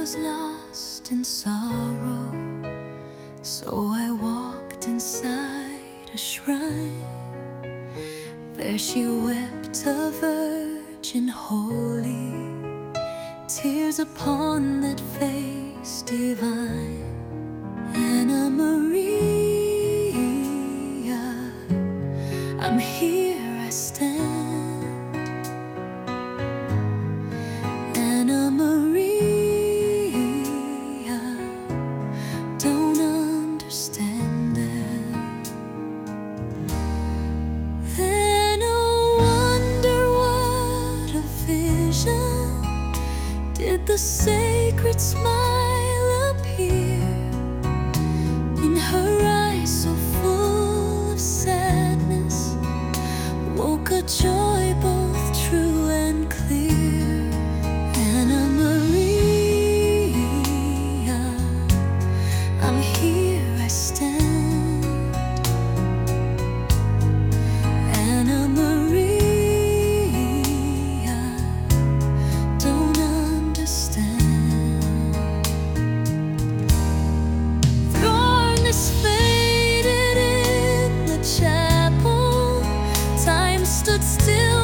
was lost in sorrow, so I walked inside a shrine. There she wept, a virgin holy, tears upon that face divine. Anna Maria, I'm here, I stand. Anna Maria, don't understand that. Then I wonder what a vision did the sacred smile appear in her eyes so full of sadness, woke a joy both true and clear. Anna Maria, I'm here, I stand. Anna Maria, don't understand. Darkness faded in the chapel, time stood still